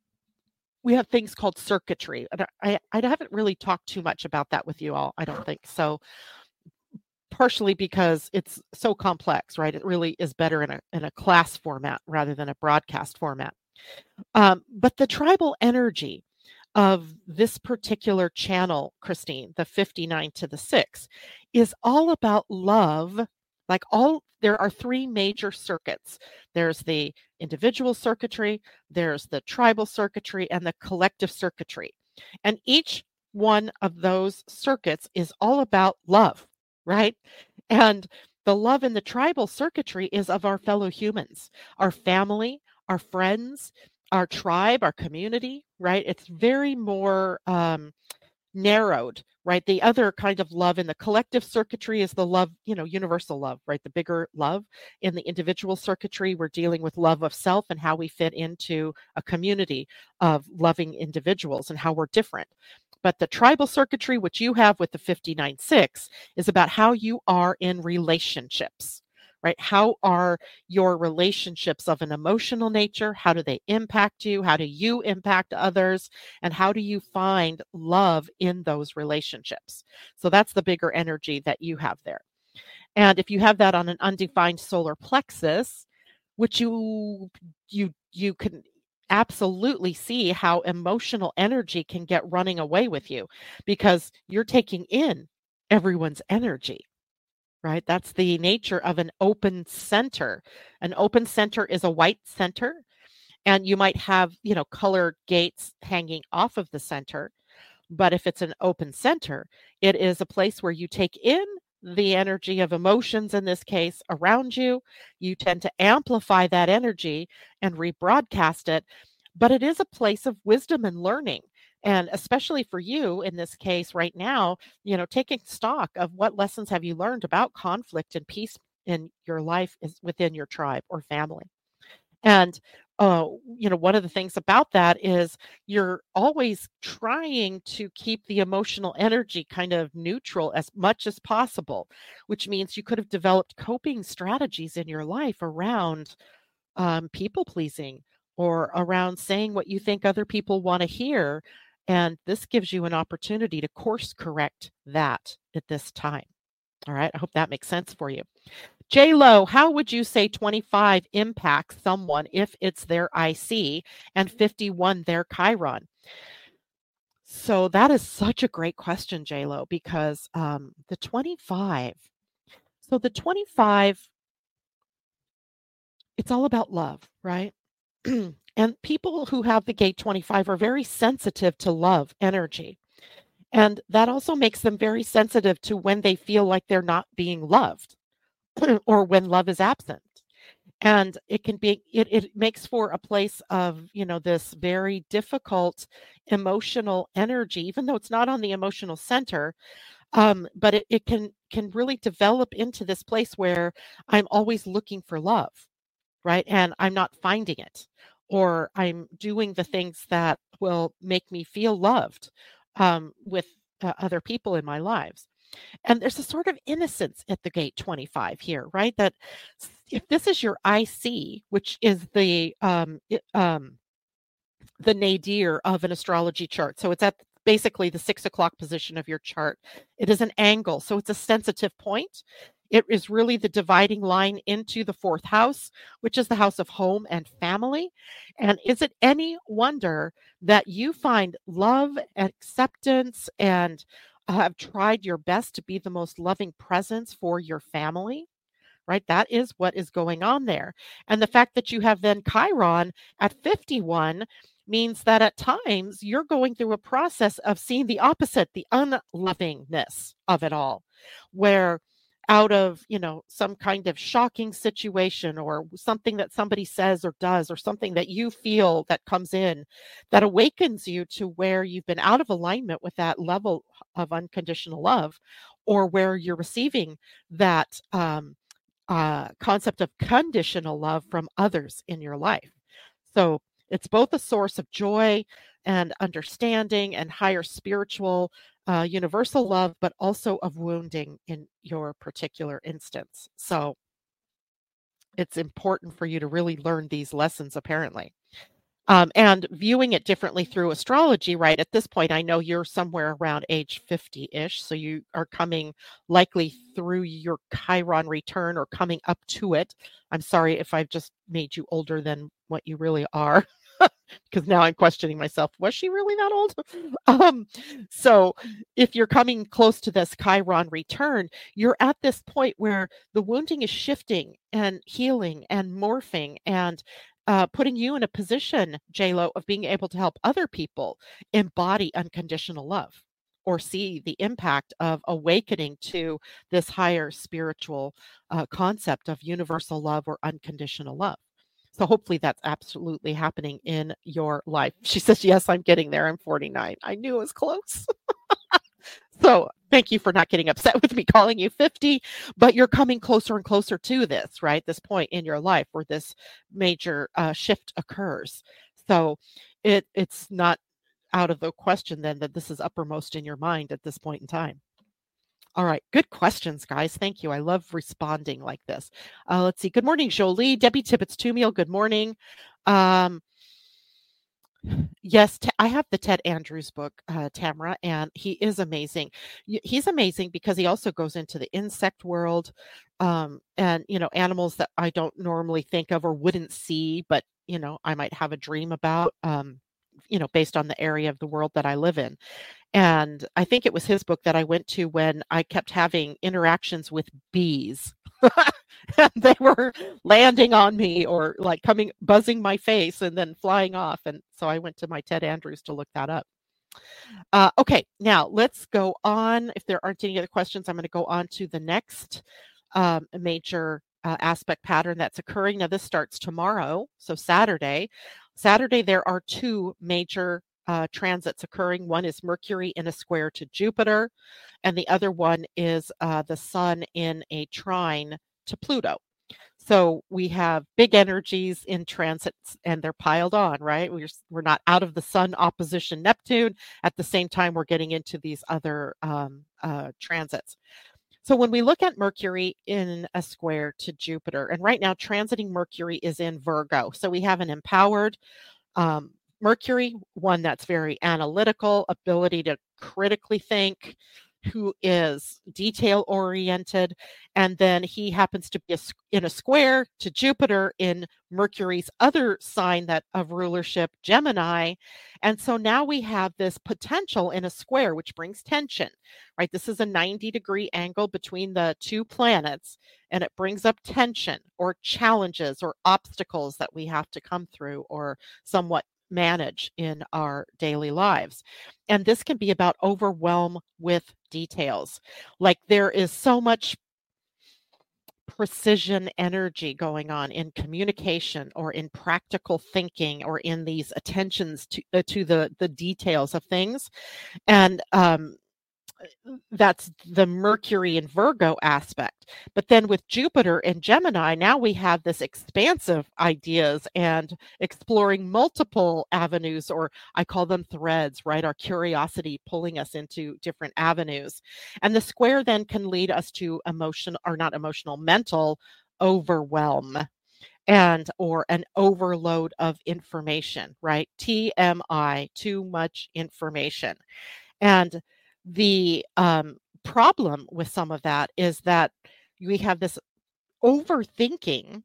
Speaker 1: we have things called circuitry. And I, I haven't really talked too much about that with you all, I don't think. So partially because it's so complex, right? It really is better in a in a class format rather than a broadcast format. Um, but the tribal energy of this particular channel, Christine, the fifty-nine to the six, is all about love. Like, all there are three major circuits. There's the individual circuitry, there's the tribal circuitry, and the collective circuitry. And each one of those circuits is all about love, right? And the love in the tribal circuitry is of our fellow humans, our family, our friends, our tribe, our community, right? It's very more um, narrowed, right? The other kind of love in the collective circuitry is the love, you know, universal love, right? The bigger love. In the individual circuitry, we're dealing with love of self and how we fit into a community of loving individuals and how we're different. But the tribal circuitry, which you have with the fifty-nine six, is about how you are in relationships, right? How are your relationships of an emotional nature? How do they impact you? How do you impact others? And how do you find love in those relationships? So that's the bigger energy that you have there. And if you have that on an undefined solar plexus, which you you you can absolutely see how emotional energy can get running away with you, because you're taking in everyone's energy, right? That's the nature of an open center. An open center is a white center, and you might have, you know, colored gates hanging off of the center. But if it's an open center, it is a place where you take in the energy of emotions, in this case, around you. You tend to amplify that energy and rebroadcast it. But it is a place of wisdom and learning. And especially for you in this case right now, you know, taking stock of what lessons have you learned about conflict and peace in your life is within your tribe or family. And, uh, you know, one of the things about that is you're always trying to keep the emotional energy kind of neutral as much as possible, which means you could have developed coping strategies in your life around um, people pleasing or around saying what you think other people want to hear. And this gives you an opportunity to course correct that at this time. All right. I hope that makes sense for you. J Lo, how would you say twenty-five impacts someone if it's their I C and fifty-one their Chiron? So that is such a great question, J Lo, because um, the twenty-five, so the twenty-five, it's all about love, right? And people who have the gate twenty-five are very sensitive to love energy. And that also makes them very sensitive to when they feel like they're not being loved or when love is absent. And it can be, it, it makes for a place of, you know, this very difficult emotional energy, even though it's not on the emotional center. Um, but it, it can can really develop into this place where I'm always looking for love, right? And I'm not finding it, or I'm doing the things that will make me feel loved um, with uh, other people in my lives. And there's a sort of innocence at the gate twenty-five here, right? That if this is your I C, which is the um, it, um, the nadir of an astrology chart, so it's at basically the six o'clock position of your chart. It is an angle, so it's a sensitive point. It is really the dividing line into the fourth house, which is the house of home and family. And is it any wonder that you find love, acceptance, and have tried your best to be the most loving presence for your family? Right? That is what is going on there. And the fact that you have then Chiron at fifty-one means that at times you're going through a process of seeing the opposite, the unlovingness of it all, where out of, you know, some kind of shocking situation or something that somebody says or does or something that you feel that comes in that awakens you to where you've been out of alignment with that level of unconditional love, or where you're receiving that um, uh, concept of conditional love from others in your life. So it's both a source of joy and understanding and higher spiritual uh, universal love, but also of wounding in your particular instance. So it's important for you to really learn these lessons, apparently. Um, and viewing it differently through astrology, right? At this point, I know you're somewhere around age fifty-ish. So you are coming likely through your Chiron return or coming up to it. I'm sorry if I've just made you older than what you really are. Because now I'm questioning myself. Was she really that old? um, so if you're coming close to this Chiron return, you're at this point where the wounding is shifting and healing and morphing and uh, putting you in a position, J-Lo, of being able to help other people embody unconditional love or see the impact of awakening to this higher spiritual uh, concept of universal love or unconditional love. So hopefully that's absolutely happening in your life. She says, yes, I'm getting there. I'm forty-nine. I knew it was close. So thank you for not getting upset with me calling you fifty, but you're coming closer and closer to this, right? This point in your life where this major uh, shift occurs. So it it's not out of the question then that this is uppermost in your mind at this point in time. All right. Good questions, guys. Thank you. I love responding like this. Uh, let's see. Good morning, Jolie. Debbie Tibbetts Tumiel. Good morning. Um, yes, t- I have the Ted Andrews book, uh, Tamara, and he is amazing. Y- He's amazing because he also goes into the insect world um, and, you know, animals that I don't normally think of or wouldn't see, but, you know, I might have a dream about, um, you know, based on the area of the world that I live in. And I think it was his book that I went to when I kept having interactions with bees. And they were landing on me or like coming, buzzing my face and then flying off. And so I went to my Ted Andrews to look that up. Uh, okay, now let's go on. If there aren't any other questions, I'm going to go on to the next um, major uh, aspect pattern that's occurring. Now, this starts tomorrow, so Saturday. Saturday, there are two major uh, transits occurring. One is Mercury in a square to Jupiter, and the other one is uh, the Sun in a trine to Pluto. So we have big energies in transits and they're piled on, right? We're, we're not out of the Sun opposition Neptune. At the same time, we're getting into these other um, uh, transits. So when we look at Mercury in a square to Jupiter, and right now transiting Mercury is in Virgo. So we have an empowered um, Mercury, one that's very analytical, ability to critically think, who is detail oriented, and then he happens to be a, in a square to Jupiter in Mercury's other sign that of rulership, Gemini. And so now we have this potential in a square, which brings tension, right? This is a ninety degree angle between the two planets, and it brings up tension or challenges or obstacles that we have to come through or somewhat manage in our daily lives. And this can be about overwhelm with details. Like there is so much precision energy going on in communication or in practical thinking or in these attentions to uh, to the the details of things. And um that's the Mercury and Virgo aspect. But then with Jupiter and Gemini, now we have this expansive ideas and exploring multiple avenues, or I call them threads, right? Our curiosity pulling us into different avenues. And the square then can lead us to emotion, or not emotional, mental overwhelm and or an overload of information, right? T M I, too much information. And the um, problem with some of that is that we have this overthinking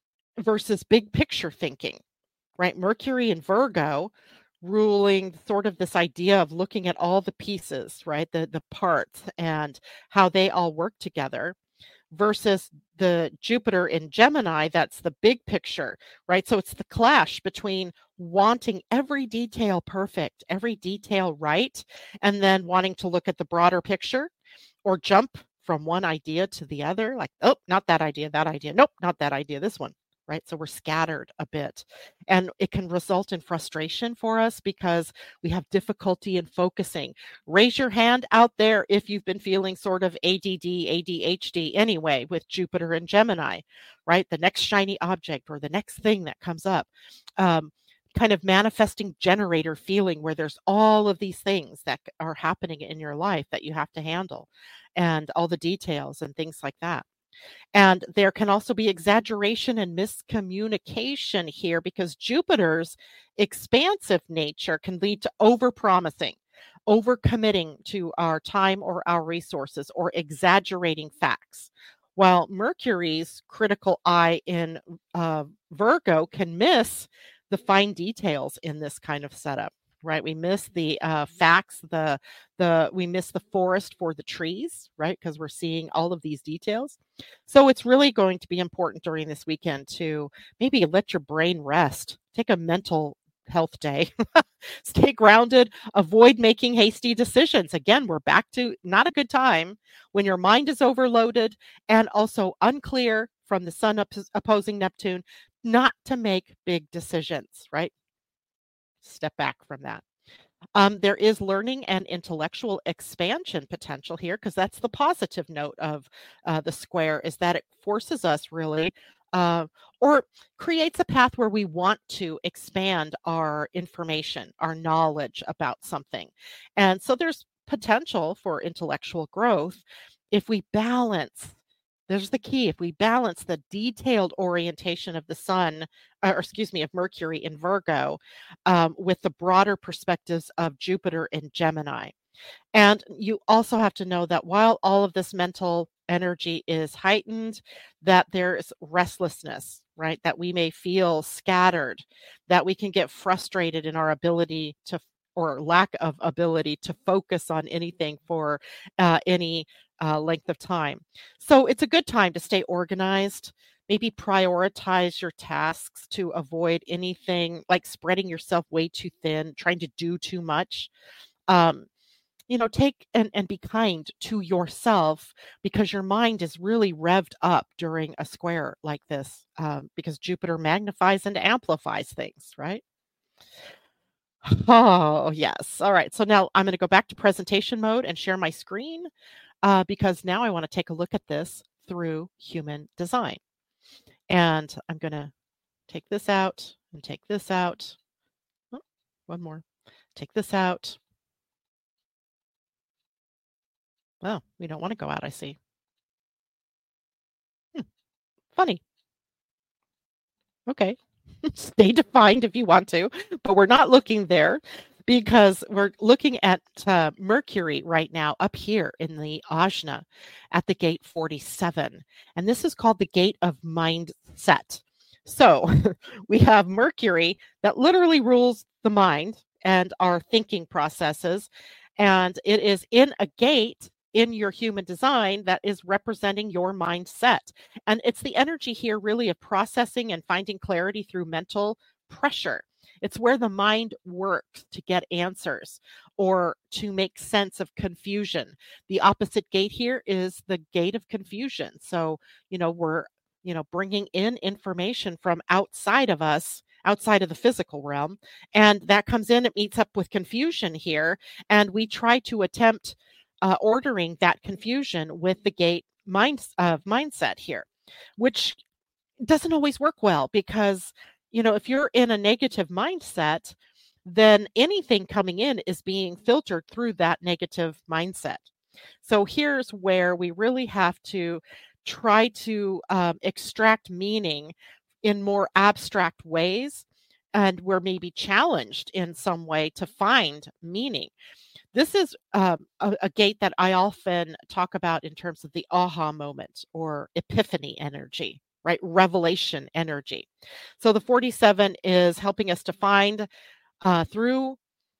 Speaker 1: versus big picture thinking, right? Mercury and Virgo ruling sort of this idea of looking at all the pieces, right? The the parts and how they all work together versus the Jupiter in Gemini, that's the big picture, right? So it's the clash between wanting every detail perfect, every detail right, and then wanting to look at the broader picture or jump from one idea to the other, like, oh, not that idea, that idea. Nope, not that idea, this one. Right. So we're scattered a bit. And it can result in frustration for us because we have difficulty in focusing. Raise your hand out there if you've been feeling sort of A D D, A D H D anyway with Jupiter and Gemini, right? The next shiny object or the next thing that comes up. Um, kind of manifesting generator feeling where there's all of these things that are happening in your life that you have to handle and all the details and things like that. And there can also be exaggeration and miscommunication here because Jupiter's expansive nature can lead to overpromising, overcommitting to our time or our resources, or exaggerating facts. While Mercury's critical eye in uh, Virgo can miss the fine details in this kind of setup. Right, we miss the uh, facts, the the we miss the forest for the trees, right? Because we're seeing all of these details. So it's really going to be important during this weekend to maybe let your brain rest, take a mental health day, stay grounded, avoid making hasty decisions. Again, we're back to not a good time when your mind is overloaded and also unclear from the sun op- opposing Neptune, not to make big decisions, right? Step back from that. Um, there is learning and intellectual expansion potential here because that's the positive note of uh, the square is that it forces us really uh, or creates a path where we want to expand our information, our knowledge about something. And so there's potential for intellectual growth if we balance. There's the key. If we balance the detailed orientation of the sun, or excuse me, of Mercury in Virgo, um, with the broader perspectives of Jupiter in Gemini. And you also have to know that while all of this mental energy is heightened, that there is restlessness, right? That we may feel scattered, that we can get frustrated in our ability to, or lack of ability to focus on anything for uh, any uh, length of time. So it's a good time to stay organized. Maybe prioritize your tasks to avoid anything like spreading yourself way too thin, trying to do too much. um, you know, take and, and be kind to yourself, because your mind is really revved up during a square like this, um, because Jupiter magnifies and amplifies things, right? Oh, yes. All right. So now I'm going to go back to presentation mode and share my screen, uh, because now I want to take a look at this through human design. And I'm going to take this out and take this out. Oh, one more. Take this out. Oh, we don't want to go out, I see. Hmm, funny. Okay. Stay defined if you want to, but we're not looking there because we're looking at uh, Mercury right now up here in the Ajna at the gate forty-seven. And this is called the gate of mindset. So we have Mercury that literally rules the mind and our thinking processes. And it is in a gate in your human design that is representing your mindset. And it's the energy here really of processing and finding clarity through mental pressure. It's where the mind works to get answers or to make sense of confusion. The opposite gate here is the gate of confusion. So, you know, we're, you know, bringing in information from outside of us, outside of the physical realm, and that comes in, it meets up with confusion here, and we try to attempt uh, ordering that confusion with the gate mind, of mindset here, which doesn't always work well because, you know, if you're in a negative mindset, then anything coming in is being filtered through that negative mindset. So here's where we really have to try to um, extract meaning in more abstract ways. And we're maybe challenged in some way to find meaning. This is um, a, a gate that I often talk about in terms of the aha moment or epiphany energy, right? Revelation energy. So the forty-seven is helping us to find uh, through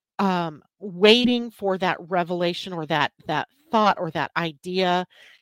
Speaker 1: um, waiting for that revelation or that that thought or that idea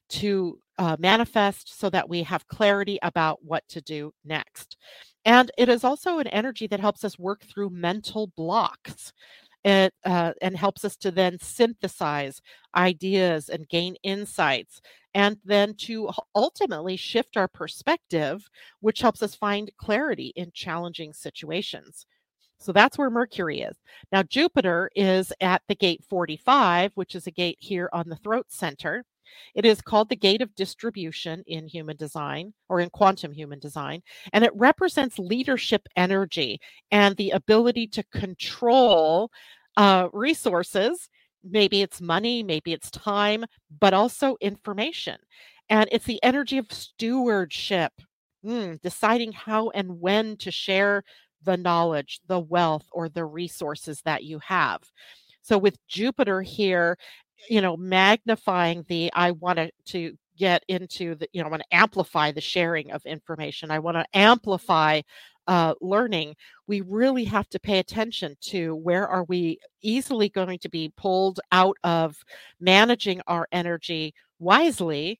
Speaker 1: to uh, manifest so that we have clarity about what to do next. And it is also an energy that helps us work through mental blocks. It, uh, and helps us to then synthesize ideas and gain insights, and then to h- ultimately shift our perspective, which helps us find clarity in challenging situations. So that's where Mercury is. Now, Jupiter is at the gate forty-five, which is a gate here on the throat center. It is called the gate of distribution in human design or in quantum human design, and it represents leadership energy and the ability to control uh, resources. Maybe it's money, maybe it's time, but also information. And it's the energy of stewardship, mm, deciding how and when to share the knowledge, the wealth, or the resources that you have. So with Jupiter here, you know, magnifying the, I want to, to get into the, you know, I want to amplify the sharing of information. I want to amplify uh, learning. We really have to pay attention to where are we easily going to be pulled out of managing our energy wisely,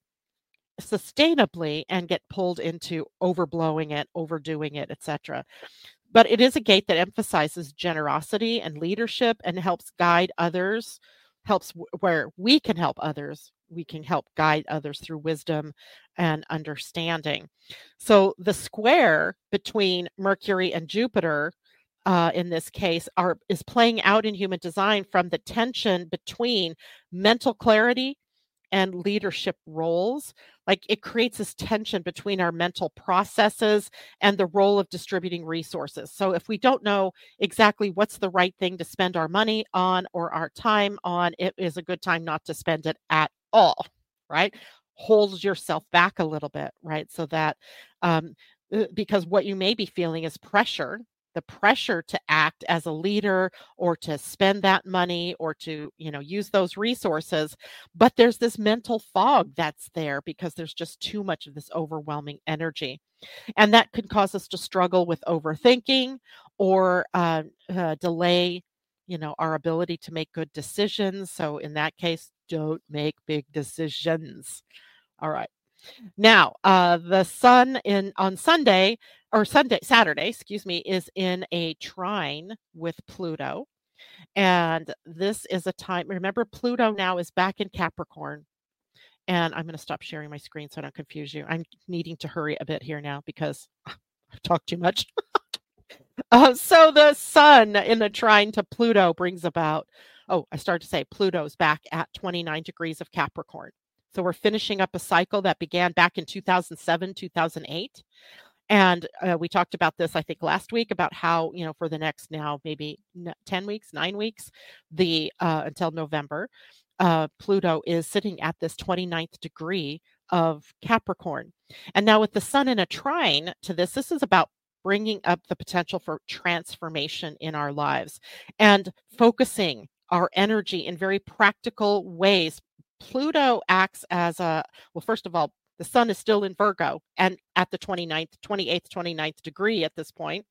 Speaker 1: sustainably, and get pulled into overblowing it, overdoing it, et cetera. But it is a gate that emphasizes generosity and leadership and helps guide others, helps w- where we can help others. We can help guide others through wisdom and understanding. So the square between Mercury and Jupiter, uh, in this case, are is playing out in human design from the tension between mental clarity and leadership roles. Like it creates this tension between our mental processes and the role of distributing resources. So if we don't know exactly what's the right thing to spend our money on or our time on, it is a good time not to spend it at all, right? Hold yourself back a little bit, right? So that um, uh, because what you may be feeling is pressure, the pressure to act as a leader or to spend that money or to, you know, use those resources, but there's this mental fog that's there because there's just too much of this overwhelming energy. And that could cause us to struggle with overthinking or uh, uh, delay, you know, our ability to make good decisions. So in that case, don't make big decisions. All right. Now, uh, the sun in on Sunday or Sunday, Saturday, excuse me, is in a trine with Pluto. And this is a time, remember, Pluto now is back in Capricorn. And I'm going to stop sharing my screen so I don't confuse you. I'm needing to hurry a bit here now because I've talked too much. uh, so the sun in the trine to Pluto brings about, oh, I started to say Pluto's back at twenty-nine degrees of Capricorn. So we're finishing up a cycle that began back in two thousand seven, two thousand eight. And uh, we talked about this, I think, last week about how, you know, for the next now maybe ten weeks, nine weeks, the uh, until November, uh, Pluto is sitting at this twenty-ninth degree of Capricorn. And now with the sun in a trine to this, this is about bringing up the potential for transformation in our lives and focusing our energy in very practical ways. Pluto acts as a, well, first of all, the sun is still in Virgo and at the twenty-ninth, twenty-eighth, twenty-ninth degree at this point.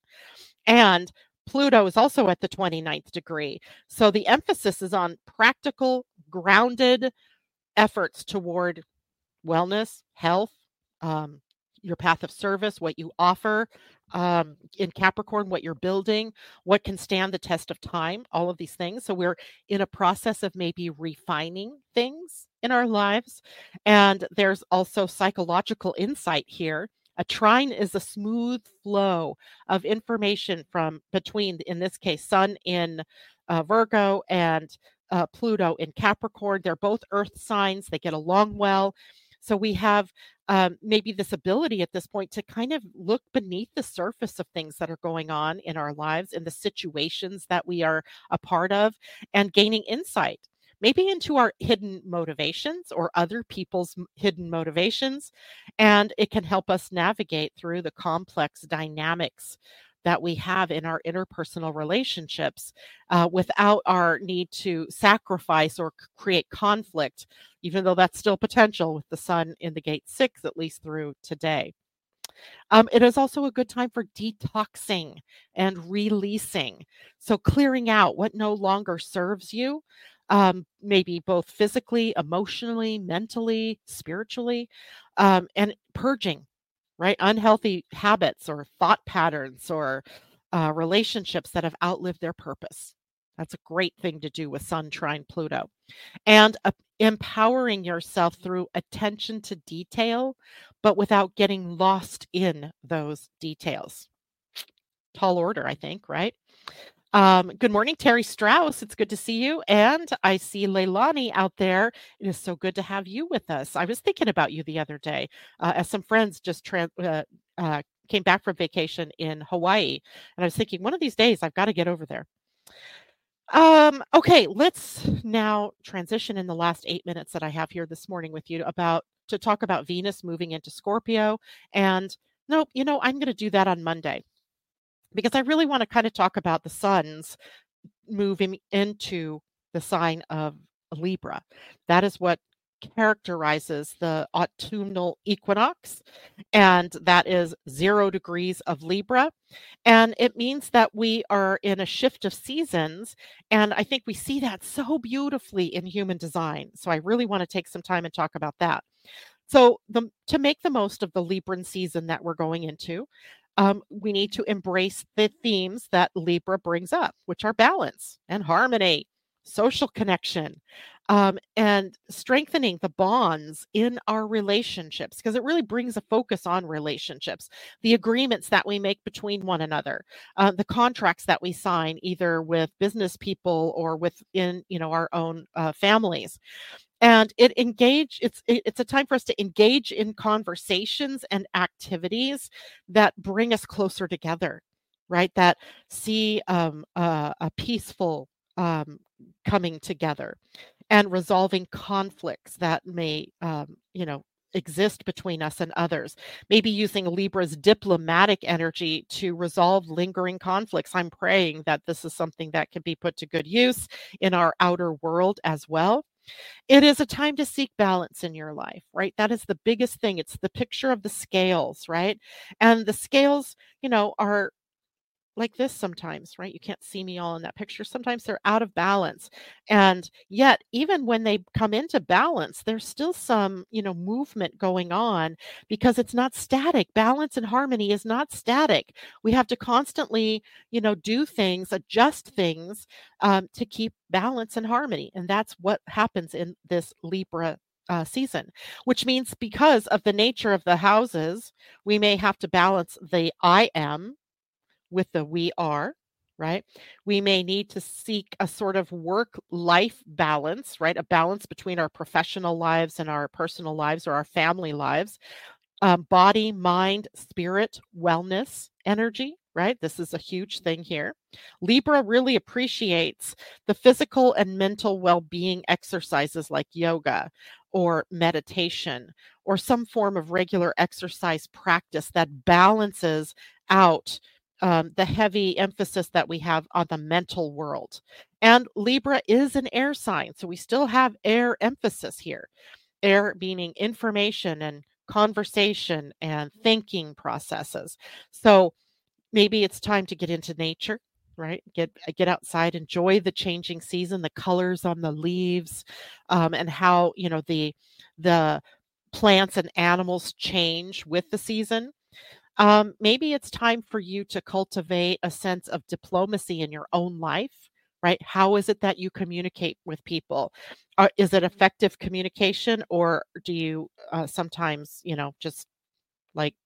Speaker 1: And Pluto is also at the twenty-ninth degree. So the emphasis is on practical, grounded efforts toward wellness, health, um, your path of service, what you offer um, in Capricorn, what you're building, what can stand the test of time, all of these things. So we're in a process of maybe refining things in our lives. And there's also psychological insight here. A trine is a smooth flow of information from between, in this case, Sun in uh, Virgo and uh, Pluto in Capricorn. They're both earth signs. They get along well. So we have um, maybe this ability at this point to kind of look beneath the surface of things that are going on in our lives, in the situations that we are a part of, and gaining insight, maybe into our hidden motivations or other people's hidden motivations. And it can help us navigate through the complex dynamics that we have in our interpersonal relationships uh, without our need to sacrifice or c- create conflict, even though that's still potential with the sun in the gate six, at least through today. Um, it is also a good time for detoxing and releasing. So clearing out what no longer serves you, um, maybe both physically, emotionally, mentally, spiritually, um, and purging, right? Unhealthy habits or thought patterns or uh, relationships that have outlived their purpose. That's a great thing to do with Sun trine Pluto. And uh, empowering yourself through attention to detail, but without getting lost in those details. Tall order, I think, right? Um, good morning, Terry Strauss. It's good to see you. And I see Leilani out there. It is so good to have you with us. I was thinking about you the other day uh, as some friends just tra- uh, uh, came back from vacation in Hawaii. And I was thinking, one of these days, I've got to get over there. Um, okay, let's now transition in the last eight minutes that I have here this morning with you about to talk about Venus moving into Scorpio. And no, you know, I'm going to do that on Monday because I really want to kind of talk about the sun's moving into the sign of Libra. That is what characterizes the autumnal equinox, and that is zero degrees of Libra. And it means that we are in a shift of seasons. And I think we see that so beautifully in human design. So I really want to take some time and talk about that. So, the, to make the most of the Libran season that we're going into, um, we need to embrace the themes that Libra brings up, which are balance and harmony, social connection, um, and strengthening the bonds in our relationships, because it really brings a focus on relationships, the agreements that we make between one another, uh, the contracts that we sign either with business people or within, you know, our own uh, families. And it engage it's it- it's a time for us to engage in conversations and activities that bring us closer together, right? That see um, uh, a peaceful um, coming together and resolving conflicts that may um, you know exist between us and others, maybe using Libra's diplomatic energy to resolve lingering conflicts. I'm praying that this is something that can be put to good use in our outer world as well. It is a time to seek balance in your life, right? That is the biggest thing. It's the picture of the scales, right? And the scales, you know, are like this sometimes, right? You can't see me all in that picture. Sometimes they're out of balance. And yet, even when they come into balance, there's still some, you know, movement going on because it's not static. Balance and harmony is not static. We have to constantly, you know, do things, adjust things um, to keep balance and harmony. And that's what happens in this Libra uh, season, which means because of the nature of the houses, we may have to balance the I am with the we are, right? We may need to seek a sort of work life balance, right? A balance between our professional lives and our personal lives or our family lives, um, body, mind, spirit, wellness, energy, right? This is a huge thing here. Libra really appreciates the physical and mental well being exercises like yoga or meditation or some form of regular exercise practice that balances out um, the heavy emphasis that we have on the mental world. And Libra is an air sign, so we still have air emphasis here. Air meaning information and conversation and thinking processes. So maybe it's time to get into nature, right? Get get outside, enjoy the changing season, the colors on the leaves, um, and how you know the the plants and animals change with the season. Um, maybe it's time for you to cultivate a sense of diplomacy in your own life, right? How is it that you communicate with people? Uh, is it effective communication, or do you uh, sometimes, you know, just like,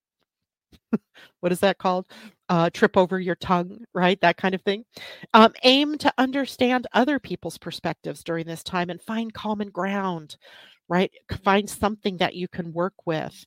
Speaker 1: what is that called? Uh, trip over your tongue, right? That kind of thing. Um, aim to understand other people's perspectives during this time and find common ground, right? Find something that you can work with.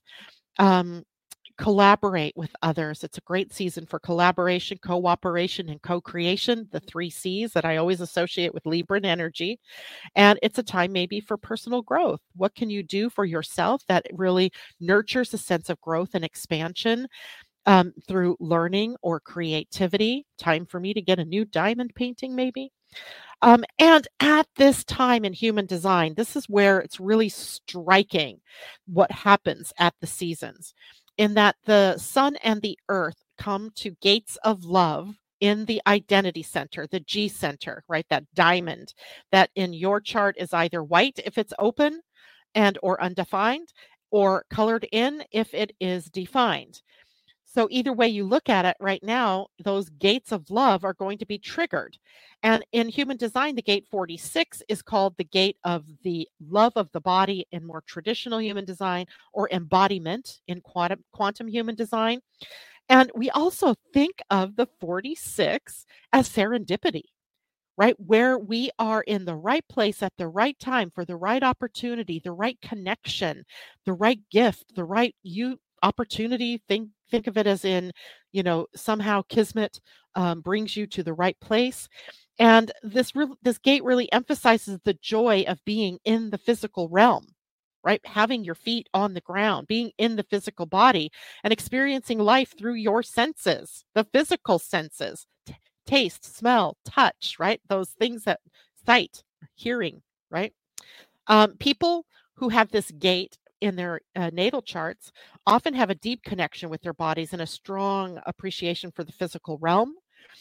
Speaker 1: Um, Collaborate with others. It's a great season for collaboration, cooperation, and co-creation, the three C's that I always associate with Libran energy. And it's a time maybe for personal growth. What can you do for yourself that really nurtures a sense of growth and expansion um, through learning or creativity? Time for me to get a new diamond painting, maybe. Um, and at this time in human design, this is where it's really striking what happens at the seasons, in that the sun and the earth come to gates of love in the identity center, the G center, right? That diamond that in your chart is either white if it's open and or undefined, or colored in if it is defined. So either way you look at it right now, those gates of love are going to be triggered. And in human design, the gate forty-six is called the gate of the love of the body in more traditional human design, or embodiment in quantum, quantum human design. And we also think of the forty-six as serendipity, right? Where we are in the right place at the right time for the right opportunity, the right connection, the right gift, the right you opportunity. Think think of it as in, you know, somehow kismet um, brings you to the right place. And this re- this gate really emphasizes the joy of being in the physical realm, right? Having your feet on the ground, being in the physical body, and experiencing life through your senses, the physical senses, t- taste, smell, touch, right? Those things that sight, hearing, right? Um, people who have this gate in their uh, natal charts often have a deep connection with their bodies and a strong appreciation for the physical realm.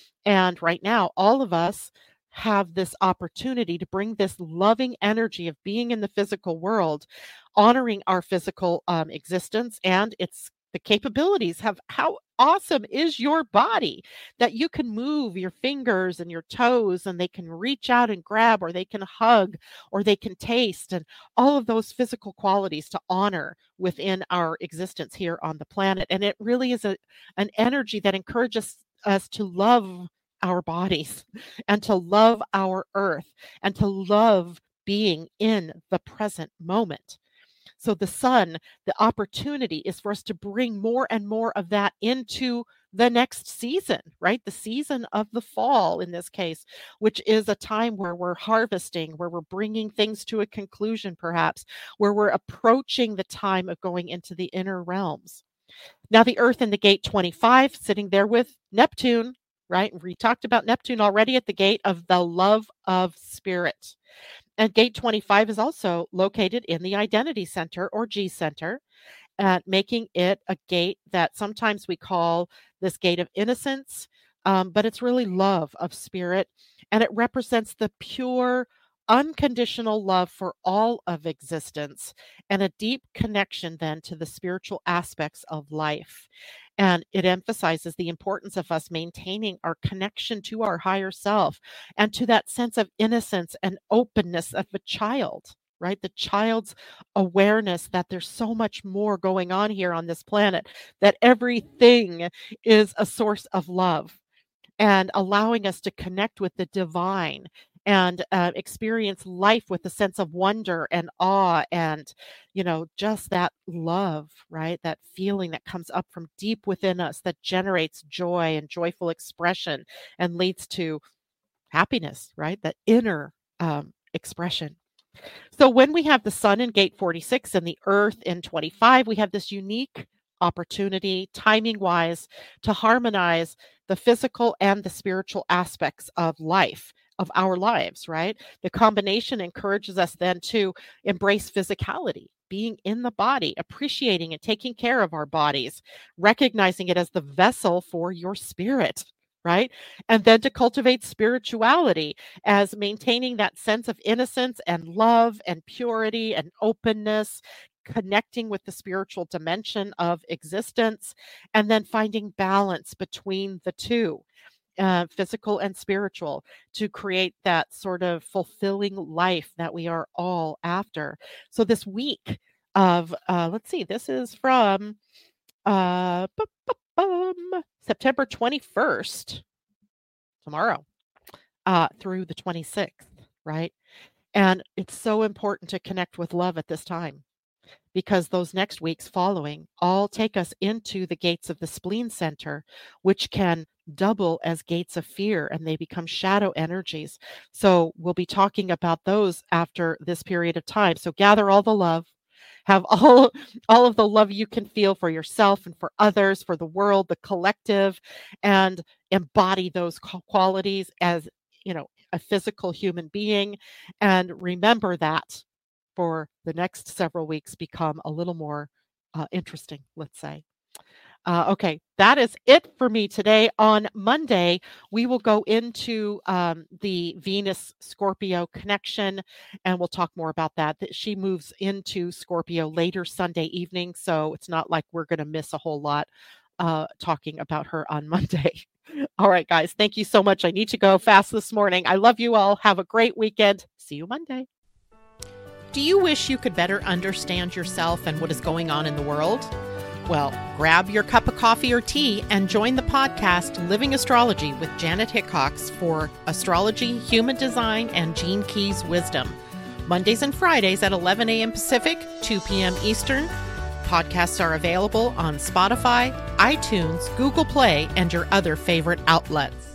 Speaker 1: And right now, all of us have this opportunity to bring this loving energy of being in the physical world, honoring our physical um, existence and its the capabilities. Have how awesome is your body that you can move your fingers and your toes, and they can reach out and grab, or they can hug, or they can taste, and all of those physical qualities to honor within our existence here on the planet. And it really is a an energy that encourages us to love our bodies and to love our earth and to love being in the present moment. So the sun, the opportunity is for us to bring more and more of that into the next season, right? The season of the fall in this case, which is a time where we're harvesting, where we're bringing things to a conclusion, perhaps, where we're approaching the time of going into the inner realms. Now, the Earth in the gate twenty-five, sitting there with Neptune, right? We talked about Neptune already at the gate of the love of spirit. And gate twenty-five is also located in the identity center, or G center, uh, making it a gate that sometimes we call this gate of innocence, um, but it's really love of spirit, and it represents the pure, unconditional love for all of existence and a deep connection then to the spiritual aspects of life. And it emphasizes the importance of us maintaining our connection to our higher self and to that sense of innocence and openness of a child, right? The child's awareness that there's so much more going on here on this planet, that everything is a source of love, and allowing us to connect with the divine and uh, experience life with a sense of wonder and awe and, you know, just that love, right? That feeling that comes up from deep within us that generates joy and joyful expression and leads to happiness, right? That inner um, expression. So when we have the sun in gate forty-six and the earth in twenty-five, we have this unique opportunity, timing wise, to harmonize the physical and the spiritual aspects of life, of our lives, right? The combination encourages us then to embrace physicality, being in the body, appreciating and taking care of our bodies, recognizing it as the vessel for your spirit, right? And then to cultivate spirituality as maintaining that sense of innocence and love and purity and openness, connecting with the spiritual dimension of existence, and then finding balance between the two, uh, physical and spiritual, to create that sort of fulfilling life that we are all after. So this week of, uh, let's see, this is from uh, bu- bu- bum, September twenty-first, tomorrow, uh, through the twenty-sixth, right? And it's so important to connect with love at this time, because those next weeks following all take us into the gates of the spleen center, which can double as gates of fear, and they become shadow energies. So we'll be talking about those after this period of time. So gather all the love, have all all of the love you can feel for yourself and for others, for the world, the collective, and embody those qualities as, you know, a physical human being. And remember that for the next several weeks become a little more uh, interesting, let's say. Uh, okay, that is it for me today. On Monday, we will go into um, the Venus Scorpio connection, and we'll talk more about that. That she moves into Scorpio later Sunday evening, so it's not like we're going to miss a whole lot uh, talking about her on Monday. All right, guys, thank you so much. I need to go fast this morning. I love you all. Have a great weekend. See you Monday. Do you wish you could better understand yourself and what is going on in the world? Well, grab your cup of coffee or tea and join the podcast Living Astrology with Janet Hickox for astrology, human design, and Gene Keys wisdom. Mondays and Fridays at eleven a.m. Pacific, two p.m. Eastern. Podcasts are available on Spotify, iTunes, Google Play, and your other favorite outlets.